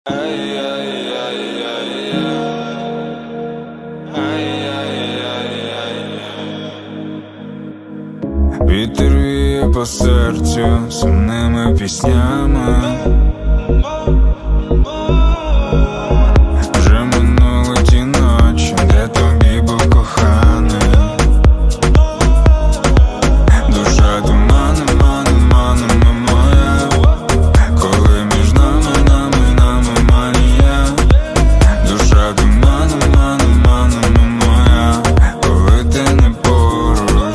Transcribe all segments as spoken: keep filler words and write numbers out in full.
Вітер віє по серцю сумними піснями. Вже минули ті ночі, де тобі був коханий. Душа туманом, маном, маном моя, коли між нами, нами, нами манія. Душа туманом, маном, маном моя, коли ти не поруч.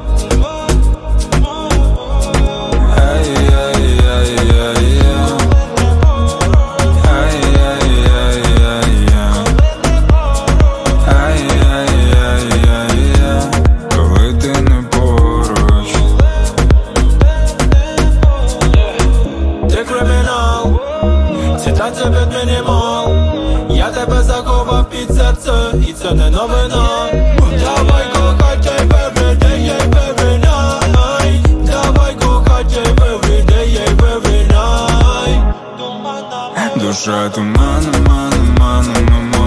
Танця під мінімал, я тебе заховав під серце, і це не новина. Давай кохать, every day, every night. Давай кохать, every day, every night. Душа туманом, маном, маном, маном.